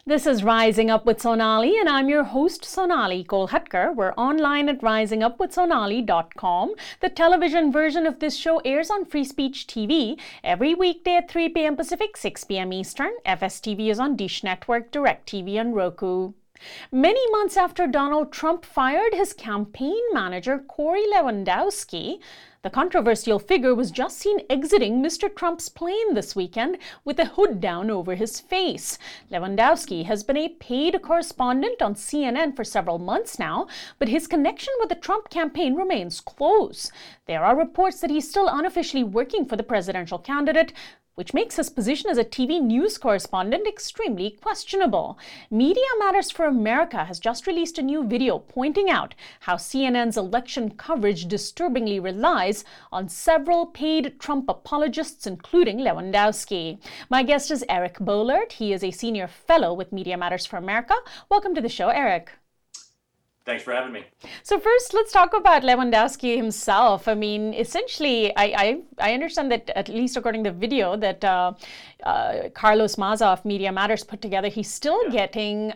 This is Rising Up with Sonali, and I'm your host, Sonali Kolhatkar. We're online at risingupwithsonali.com. The television version of this show airs on Free Speech TV every weekday at 3 p.m. Pacific, 6 p.m. Eastern. FSTV is on Dish Network, DirecTV, and Roku. Many months after Donald Trump fired his campaign manager, Corey Lewandowski, the controversial figure was just seen exiting Mr. Trump's plane this weekend with a hood down over his face. Lewandowski has been a paid correspondent on CNN for several months now, but his connection with the Trump campaign remains close. There are reports that he's still unofficially working for the presidential candidate, which makes his position as a TV news correspondent extremely questionable. Media Matters for America has just released a new video pointing out how CNN's election coverage disturbingly relies on several paid Trump apologists, including Lewandowski. My guest is Eric Boehlert. He is a senior fellow with Media Matters for America. Welcome to the show, Eric. Thanks for having me. So first, let's talk about Lewandowski himself. I mean, essentially, I understand that, at least according to the video that Carlos Maza of Media Matters put together, he's still getting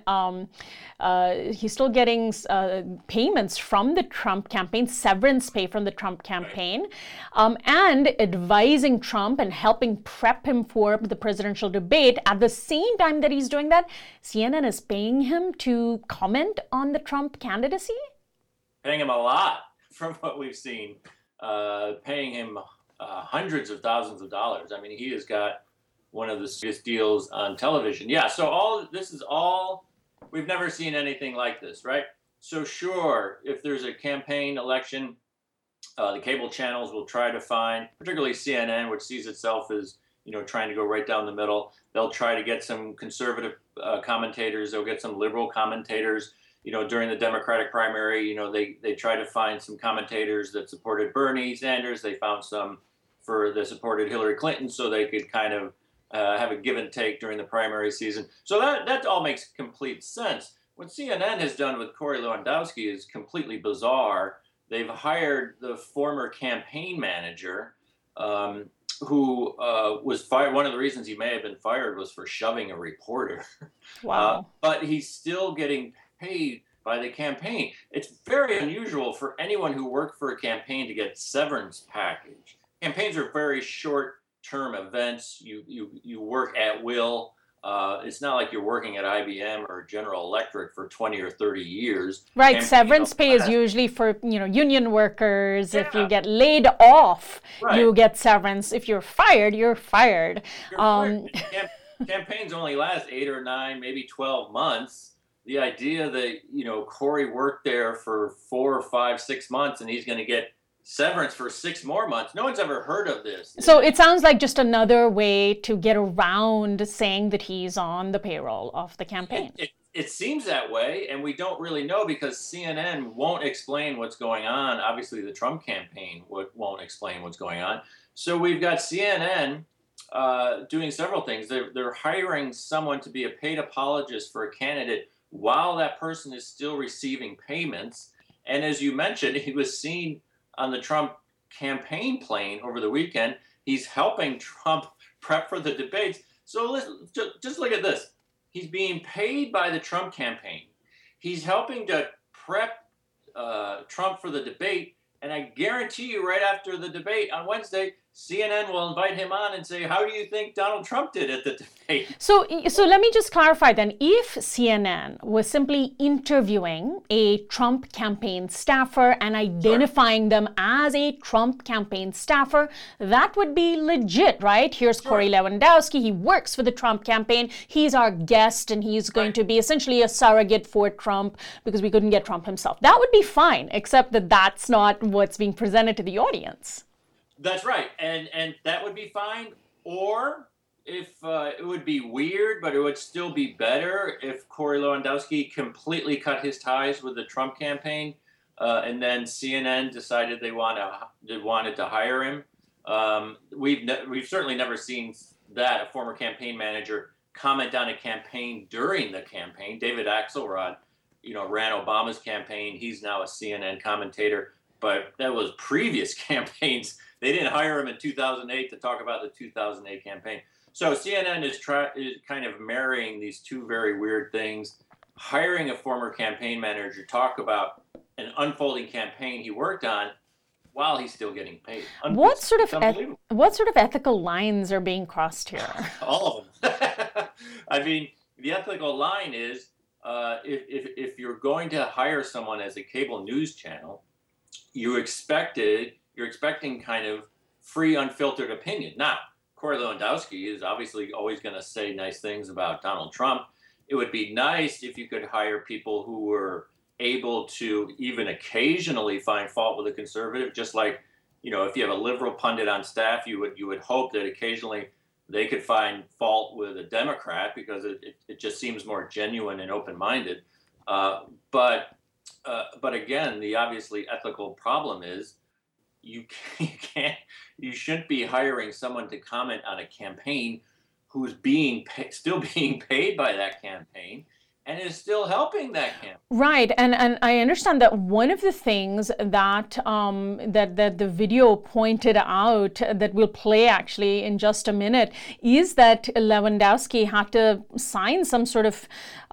payments from the Trump campaign, severance pay from the Trump campaign, and advising Trump and helping prep him for the presidential debate. At the same time that he's doing that, CNN is paying him to comment on the Trump candidacy? Paying him a lot from what we've seen. Paying him hundreds of thousands of dollars. I mean, he has got one of the biggest deals on television. Yeah, so we've never seen anything like this, right? So sure, if there's a campaign election, the cable channels will try to find, particularly CNN, which sees itself as, trying to go right down the middle. They'll try to get some conservative commentators. They'll get some liberal commentators. During the Democratic primary, they try to find some commentators that supported Bernie Sanders. They found some that supported Hillary Clinton, so they could kind of have a give and take during the primary season. So that all makes complete sense. What CNN has done with Corey Lewandowski is completely bizarre. They've hired the former campaign manager, who was fired. One of the reasons he may have been fired was for shoving a reporter. Wow. But he's still getting paid by the campaign. It's very unusual for anyone who worked for a campaign to get severance package. Campaigns are very short-term events. You work at will. It's not like you're working at IBM or General Electric for 20 or 30 years. Right. Severance pay is usually for, union workers. Yeah. If you get laid off, you get severance. If you're fired, you're fired. Campaigns only last 8 or 9, maybe 12 months. The idea that, Corey worked there for 4 or 5, 6 months and he's going to get severance for 6 more months. No one's ever heard of this. So it sounds like just another way to get around saying that he's on the payroll of the campaign. It seems that way, and we don't really know because CNN won't explain what's going on. Obviously, the Trump campaign won't explain what's going on. So we've got CNN doing several things. They're hiring someone to be a paid apologist for a candidate while that person is still receiving payments. And as you mentioned, he was seen on the Trump campaign plane over the weekend. He's helping Trump prep for the debates. So just look at this. He's being paid by the Trump campaign. He's helping to prep Trump for the debate. And I guarantee you right after the debate on Wednesday, CNN will invite him on and say, how do you think Donald Trump did at the debate? So let me just clarify then. If CNN was simply interviewing a Trump campaign staffer and identifying them as a Trump campaign staffer, that would be legit, right? Here's Corey Lewandowski. He works for the Trump campaign. He's our guest, and he's going to be essentially a surrogate for Trump because we couldn't get Trump himself. That would be fine, except that that's not what's being presented to the audience. That's right, and that would be fine. Or if it would be weird, but it would still be better if Corey Lewandowski completely cut his ties with the Trump campaign, and then CNN decided they wanted to hire him. We've certainly never seen that, a former campaign manager comment on a campaign during the campaign. David Axelrod, ran Obama's campaign. He's now a CNN commentator, but that was previous campaigns. They didn't hire him in 2008 to talk about the 2008 campaign. So CNN is kind of marrying these two very weird things, hiring a former campaign manager to talk about an unfolding campaign he worked on while he's still getting paid. What sort of ethical lines are being crossed here? All of them. I mean, the ethical line is if you're going to hire someone as a cable news channel, you're expecting kind of free, unfiltered opinion. Now, Corey Lewandowski is obviously always going to say nice things about Donald Trump. It would be nice if you could hire people who were able to even occasionally find fault with a conservative, just like, if you have a liberal pundit on staff, you would hope that occasionally they could find fault with a Democrat because it just seems more genuine and open-minded. But again, the obviously ethical problem is you shouldn't be hiring someone to comment on a campaign who's still being paid by that campaign and is still helping that campaign. Right, and I understand that one of the things that that the video pointed out that we'll play actually in just a minute is that Lewandowski had to sign some sort of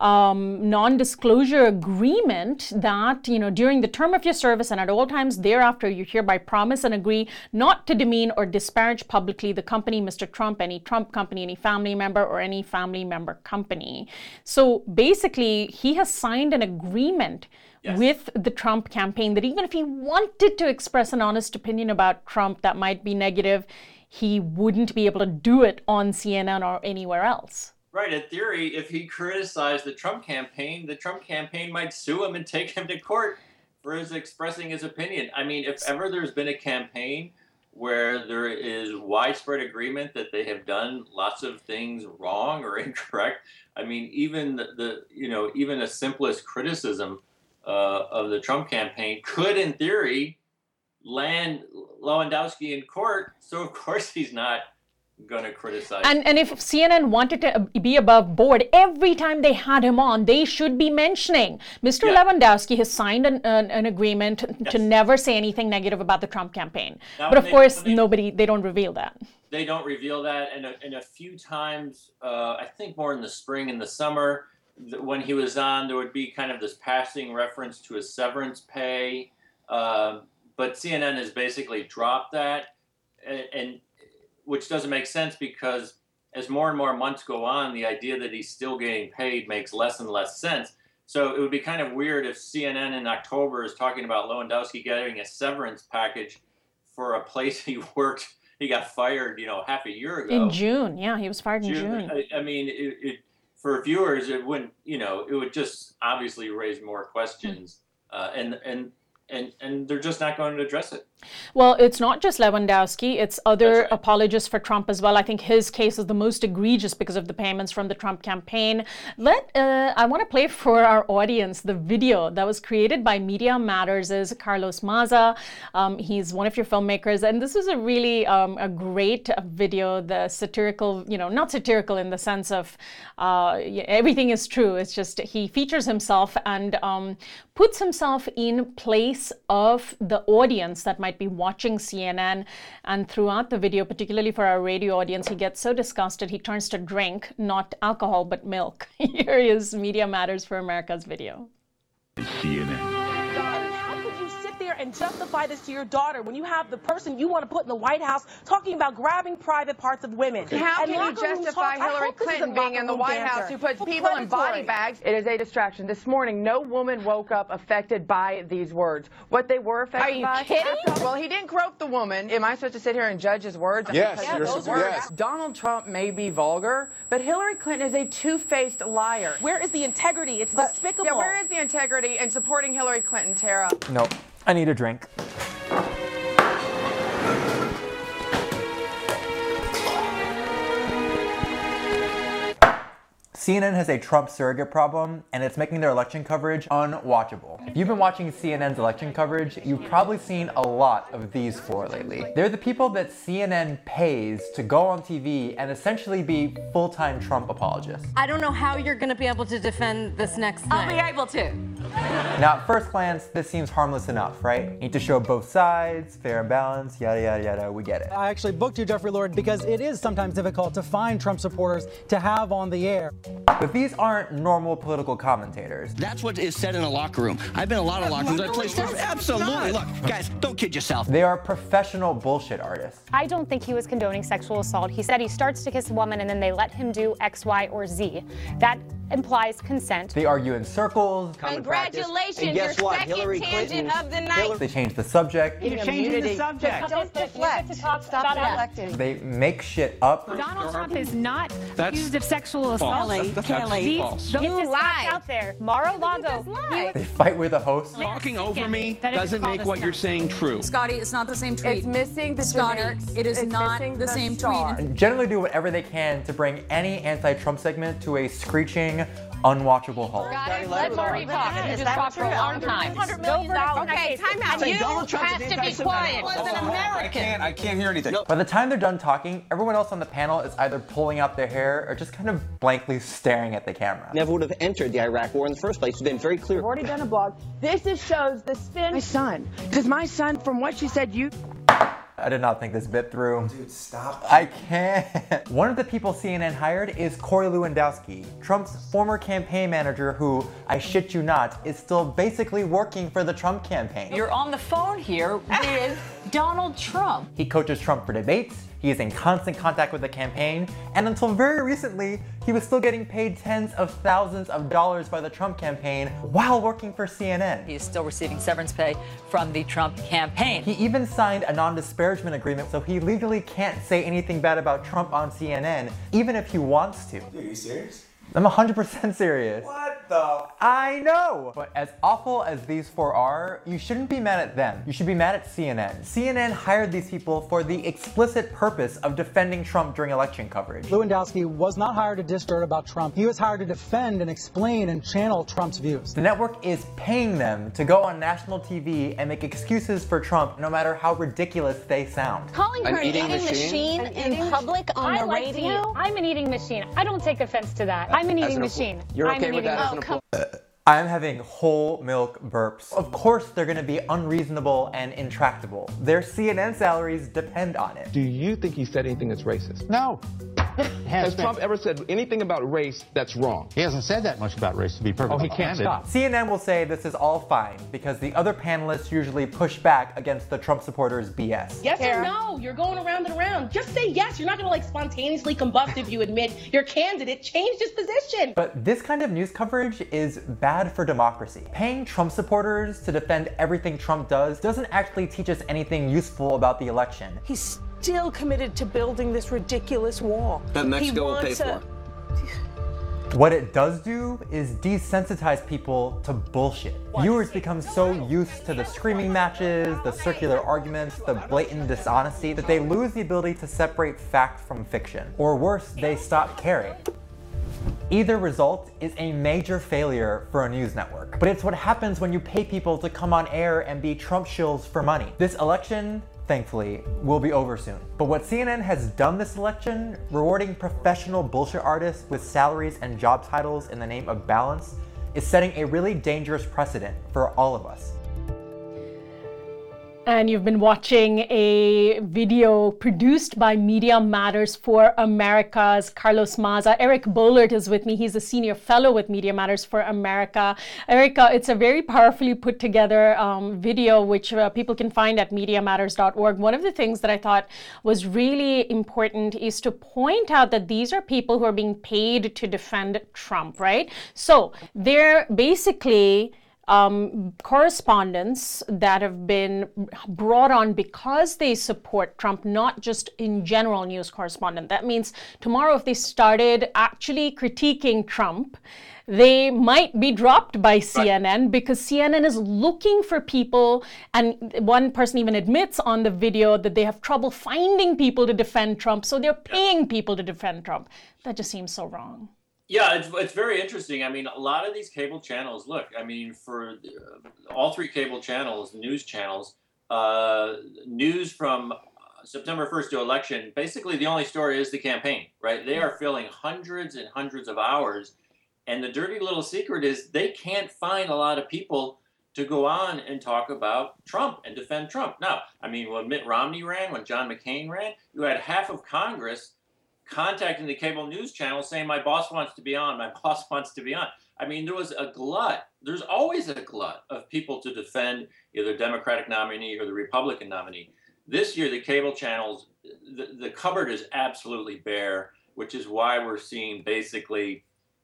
non-disclosure agreement that, during the term of your service and at all times thereafter, you hereby promise and agree not to demean or disparage publicly the company, Mr. Trump, any Trump company, any family member, or any family member company. So basically, he has signed an agreement with the Trump campaign that even if he wanted to express an honest opinion about Trump that might be negative, he wouldn't be able to do it on CNN or anywhere else. Right. In theory, if he criticized the Trump campaign might sue him and take him to court for his expressing his opinion. I mean, if ever there's been a campaign where there is widespread agreement that they have done lots of things wrong or incorrect, I mean, even even the simplest criticism of the Trump campaign could, in theory, land Lewandowski in court. So of course he's not going to criticize. And if CNN wanted to be above board, every time they had him on, they should be mentioning Mr. Lewandowski has signed an agreement to never say anything negative about the Trump campaign. Now, but of course, they don't reveal that. They don't reveal that. And a few times, I think more in the spring and the summer, when he was on, there would be kind of this passing reference to his severance pay. But CNN has basically dropped that. And which doesn't make sense because as more and more months go on, the idea that he's still getting paid makes less and less sense. So it would be kind of weird if CNN in October is talking about Lewandowski getting a severance package for a place he worked. He got fired, half a year ago. In June, yeah, he was fired in June. I mean, for viewers, it wouldn't, it would just obviously raise more questions, and they're just not going to address it. Well, it's not just Lewandowski, it's other apologists for Trump as well. I think his case is the most egregious because of the payments from the Trump campaign. I want to play for our audience the video that was created by Media Matters' Carlos Maza. He's one of your filmmakers, and this is a really a great video, the satirical, not satirical in the sense of everything is true. It's just he features himself and puts himself in place of the audience that might be watching CNN. And throughout the video, particularly for our radio audience, he gets so disgusted he turns to drink, not alcohol, but milk. Here is Media Matters for America's video. CNN. And justify this to your daughter when you have the person you want to put in the White House talking about grabbing private parts of women. How can you justify Hillary Clinton being in the White House who puts people in body bags? It is a distraction. This morning, no woman woke up affected by these words. What they were affected by? Are you kidding? Well, he didn't grope the woman. Am I supposed to sit here and judge his words? Yes, Yes. Donald Trump may be vulgar, but Hillary Clinton is a two-faced liar. Where is the integrity? It's despicable. Yeah, where is the integrity in supporting Hillary Clinton, Tara? No. I need a drink. CNN has a Trump surrogate problem, and it's making their election coverage unwatchable. If you've been watching CNN's election coverage, you've probably seen a lot of these four lately. They're the people that CNN pays to go on TV and essentially be full-time Trump apologists. I don't know how you're going to be able to defend this next thing. I'll be able to. Now, at first glance, this seems harmless enough, right? Need to show both sides, fair and balanced, yada, yada, yada, we get it. I actually booked you, Jeffrey Lord, because it is sometimes difficult to find Trump supporters to have on the air. But these aren't normal political commentators. That's what is said in a locker room. I've been in a lot of locker rooms. I've played sports. Absolutely. Look, guys, don't kid yourself. They are professional bullshit artists. I don't think he was condoning sexual assault. He said he starts to kiss a woman and then they let him do X, Y, or Z. That implies consent. They argue in circles. Congratulations, your second tangent of the night. They change the subject. You're changing the subject. Don't deflect. Stop deflecting. They make shit up. Donald Trump is not accused of sexual assault. Kelly, You lied out there. Mar-a-Lago. They fight with the host. Talking over me doesn't make what you're saying true. Scotty, it's not the same tweet. It's missing the Scotty, generic- it is it's not missing the same tweet. And generally do whatever they can to bring any anti-Trump segment to a screeching, unwatchable halt. Let Marty talk. You just talked for a long time. $100 million. Okay, time out. You have to be quiet. As an American. I can't hear anything. By the time they're done talking, everyone else on the panel is either pulling out their hair or just kind of blankly staring at the camera. Never would have entered the Iraq War in the first place. It's been very clear. I've already done a blog. This just shows the spin. My son. Because my son, from what she said, you... I did not think this bit through. Dude, stop. I can't. One of the people CNN hired is Corey Lewandowski, Trump's former campaign manager who, I shit you not, is still basically working for the Trump campaign. You're on the phone here with Donald Trump. He coaches Trump for debates, he is in constant contact with the campaign, and until very recently, he was still getting paid tens of thousands of dollars by the Trump campaign while working for CNN. He is still receiving severance pay from the Trump campaign. He even signed a non-disparagement agreement, so he legally can't say anything bad about Trump on CNN, even if he wants to. Dude, are you serious? I'm 100% serious. What the? I know! But as awful as these four are, you shouldn't be mad at them. You should be mad at CNN. CNN hired these people for the explicit purpose of defending Trump during election coverage. Lewandowski was not hired to diss dirt about Trump. He was hired to defend and explain and channel Trump's views. The network is paying them to go on national TV and make excuses for Trump no matter how ridiculous they sound. Calling her an eating machine in public on the radio. I'm an eating machine. I don't take offense to that. I'm an eating machine. You're okay with that as an employee? I'm having whole milk burps. Of course they're gonna be unreasonable and intractable. Their CNN salaries depend on it. Do you think he said anything that's racist? No. Has Trump ever said anything about race that's wrong? He hasn't said that much about race, to be perfectly honest. Oh, he can't stop. CNN will say this is all fine because the other panelists usually push back against the Trump supporters' BS. Yes or no? You're going around and around. Just say yes. You're not going to like spontaneously combust if you admit your candidate changed his position. But this kind of news coverage is bad for democracy. Paying Trump supporters to defend everything Trump does doesn't actually teach us anything useful about the election. He's still committed to building this ridiculous wall. That Mexico will pay for. What it does do is desensitize people to bullshit. Viewers become so used to the screaming matches, the circular arguments, the blatant dishonesty, that they lose the ability to separate fact from fiction. Or worse, they stop caring. Either result is a major failure for a news network. But it's what happens when you pay people to come on air and be Trump shills for money. This election, thankfully, will be over soon. But what CNN has done this election, rewarding professional bullshit artists with salaries and job titles in the name of balance, is setting a really dangerous precedent for all of us. And you've been watching a video produced by Media Matters for America's Carlos Maza. Eric Bollert is with me. He's a senior fellow with Media Matters for America. Eric, it's a very powerfully put together video which people can find at MediaMatters.org. One of the things that I thought was really important is to point out that these are people who are being paid to defend Trump, right? So they're basically correspondents that have been brought on because they support Trump, not just in general news correspondent. That means tomorrow if they started actually critiquing Trump, they might be dropped by CNN because CNN is looking for people, and one person even admits on the video that they have trouble finding people to defend Trump, so they're paying people to defend Trump. That just seems so wrong. Yeah, it's very interesting. I mean, a lot of these cable channels, look, I mean, for all three cable channels, news channels, news from September 1st to election, basically the only story is the campaign, right? They are filling hundreds and hundreds of hours And the dirty little secret is they can't find a lot of people to go on and talk about Trump and defend Trump. Now, I mean, when Mitt Romney ran, when John McCain ran, you had half of Congress contacting the cable news channel saying, my boss wants to be on, my boss wants to be on. I mean, there was a glut. There's always a glut of people to defend either the Democratic nominee or the Republican nominee. This year, the cable channels, the cupboard is absolutely bare, which is why we're seeing basically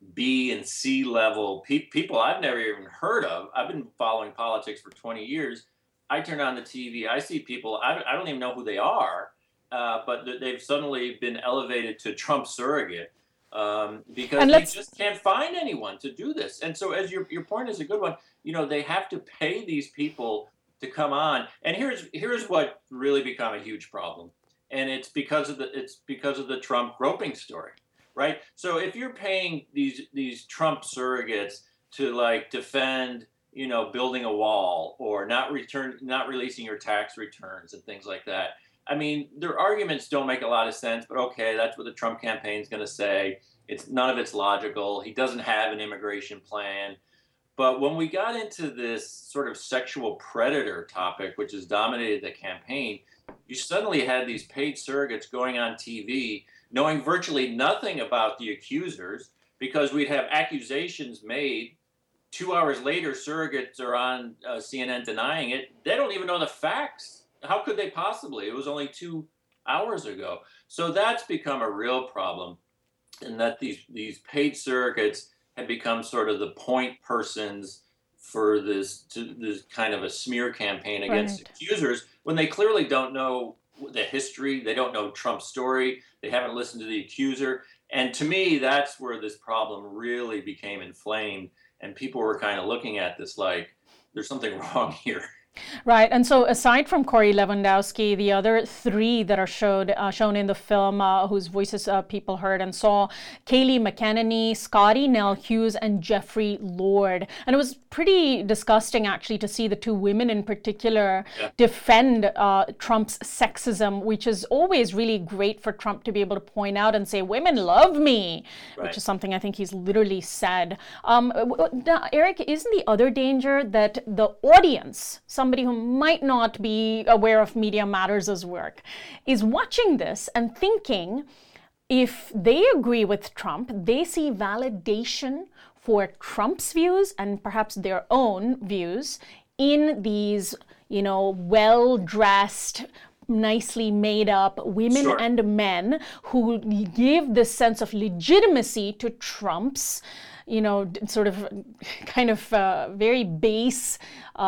B and C level people I've never even heard of. I've been following politics for 20 years. I turn on the TV, I see people, I don't even know who they are, but they've suddenly been elevated to Trump surrogate because they just can't find anyone to do this. And so as your point is a good one, you know, they have to pay these people to come on. And here's what really become a huge problem. And it's because of the Trump groping story. Right. So if you're paying these Trump surrogates to like defend, you know, building a wall or not releasing your tax returns and things like that. I mean, their arguments don't make a lot of sense, but OK, that's what the Trump campaign is going to say. None of it's logical. He doesn't have an immigration plan. But when we got into this sort of sexual predator topic, which has dominated the campaign, you suddenly had these paid surrogates going on TV knowing virtually nothing about the accusers, because we'd have accusations made. 2 hours later, surrogates are on CNN denying it. They don't even know the facts. How could they possibly? It was only 2 hours ago. So that's become a real problem, in that these paid surrogates have become sort of the point persons for this kind of a smear campaign against accusers, when they clearly don't know the history, they don't know Trump's story, they haven't listened to the accuser. And to me, that's where this problem really became inflamed. And people were kind of looking at this like, there's something wrong here. Right. And so aside from Corey Lewandowski, the other three that are shown in the film, whose voices people heard and saw, Kayleigh McEnany, Scottie Nell Hughes, and Jeffrey Lord. And it was pretty disgusting, actually, to see the two women in particular defend Trump's sexism, which is always really great for Trump to be able to point out and say, women love me, which is something I think he's literally said. Now, Eric, isn't the other danger that the audience, somebody who might not be aware of Media Matters' work, is watching this and thinking, if they agree with Trump, they see validation for Trump's views and perhaps their own views in these, you know, well-dressed, nicely made up women and men who give this sense of legitimacy to Trump's, you know, sort of kind of very base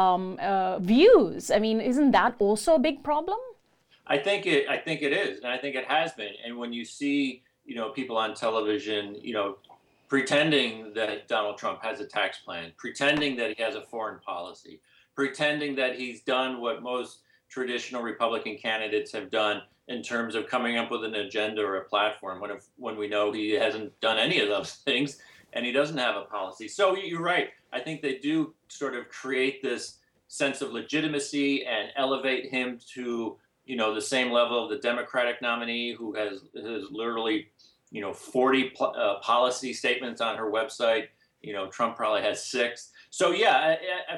views. I mean, isn't that also a big problem? I think it is, and I think it has been. And when you see, you know, people on television, you know, pretending that Donald Trump has a tax plan, pretending that he has a foreign policy, pretending that he's done what most traditional Republican candidates have done in terms of coming up with an agenda or a platform, when we know he hasn't done any of those things and he doesn't have a policy. So you're right. I think they do sort of create this sense of legitimacy and elevate him to, you know, the same level of the Democratic nominee, who has literally, you know, 40 policy statements on her website. You know, Trump probably has 6. So yeah,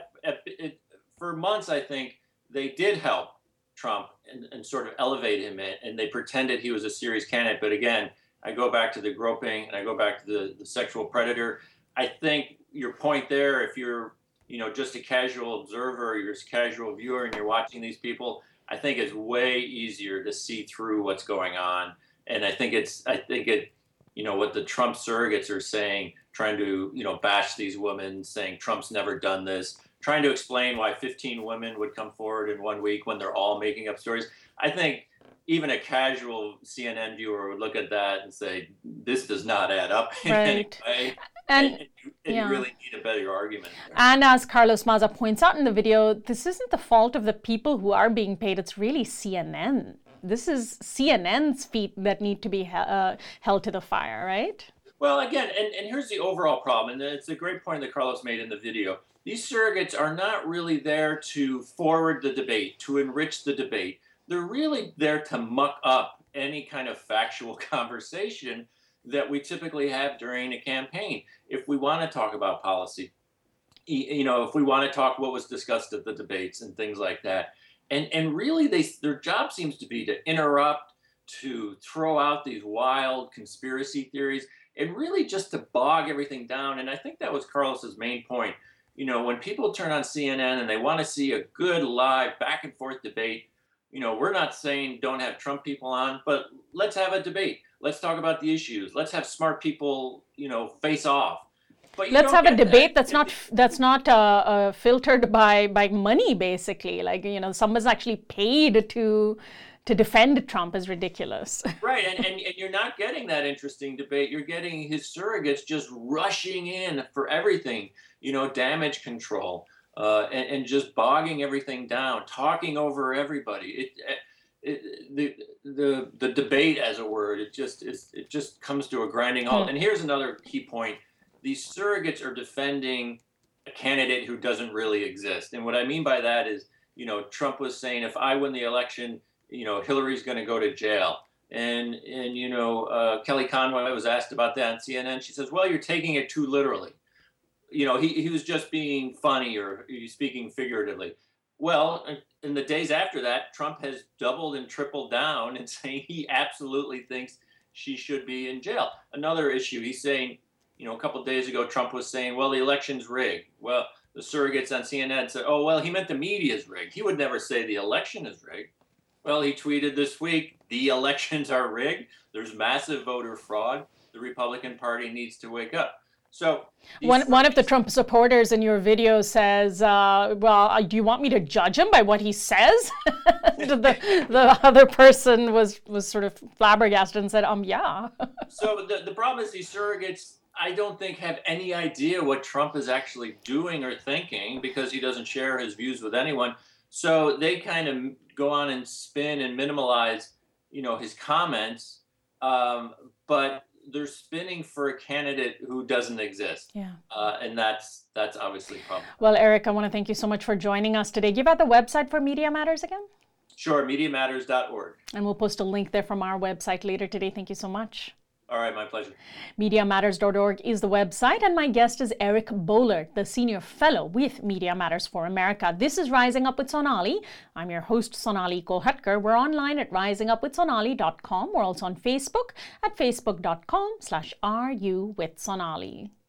for months, I think they did help Trump and sort of elevate him, and they pretended he was a serious candidate. But again, I go back to the groping and I go back to the sexual predator. I think your point there, if you're, you know, just a casual observer, you're a casual viewer and you're watching these people, I think it's way easier to see through what's going on. And I think it, you know, what the Trump surrogates are saying, trying to, you know, bash these women, saying Trump's never done this, trying to explain why 15 women would come forward in 1 week when they're all making up stories. I think even a casual CNN viewer would look at that and say, this does not add up in any way. And you really need a better argument there. And as Carlos Maza points out in the video, this isn't the fault of the people who are being paid. It's really CNN. This is CNN's feet that need to be held to the fire, right? Well, again, and here's the overall problem, and it's a great point that Carlos made in the video. These surrogates are not really there to forward the debate, to enrich the debate. They're really there to muck up any kind of factual conversation that we typically have during a campaign. If we want to talk about policy, if we want to talk what was discussed at the debates and things like that. And really, their job seems to be to interrupt, to throw out these wild conspiracy theories, and really just to bog everything down. And I think that was Carlos's main point. When people turn on CNN and they want to see a good live back and forth debate, we're not saying don't have Trump people on, but let's have a debate. Let's talk about the issues. Let's have smart people, face off. But let's have a debate that's not filtered by money, basically. Like, someone's actually paid to defend Trump is ridiculous. Right, and you're not getting that interesting debate. You're getting his surrogates just rushing in for everything, damage control, and just bogging everything down, talking over everybody. The debate as a word, it just comes to a grinding halt. And here's another key point. These surrogates are defending a candidate who doesn't really exist. And what I mean by that is, Trump was saying, if I win the election, Hillary's going to go to jail. And Kelly Conway was asked about that on CNN. She says, well, you're taking it too literally. He was just being funny, or he's speaking figuratively. Well, in the days after that, Trump has doubled and tripled down and saying he absolutely thinks she should be in jail. Another issue, he's saying, a couple of days ago, Trump was saying, well, the election's rigged. Well, the surrogates on CNN said, oh, well, he meant the media's rigged. He would never say the election is rigged. Well, he tweeted this week, the elections are rigged. There's massive voter fraud. The Republican Party needs to wake up. So one of the Trump supporters in your video says, well, do you want me to judge him by what he says? the other person was sort of flabbergasted and said, yeah. So the problem is these surrogates, I don't think, have any idea what Trump is actually doing or thinking, because he doesn't share his views with anyone. So they kind of go on and spin and minimalize, his comments, but they're spinning for a candidate who doesn't exist. Yeah. And that's obviously a problem. Well, Eric, I want to thank you so much for joining us today. Give out the website for Media Matters again. Sure, MediaMatters.org. And we'll post a link there from our website later today. Thank you so much. All right, my pleasure. MediaMatters.org is the website, and my guest is Eric Boehlert, the Senior Fellow with Media Matters for America. This is Rising Up with Sonali. I'm your host, Sonali Kolhatkar. We're online at risingupwithsonali.com. We're also on Facebook at facebook.com/RUwithSonali.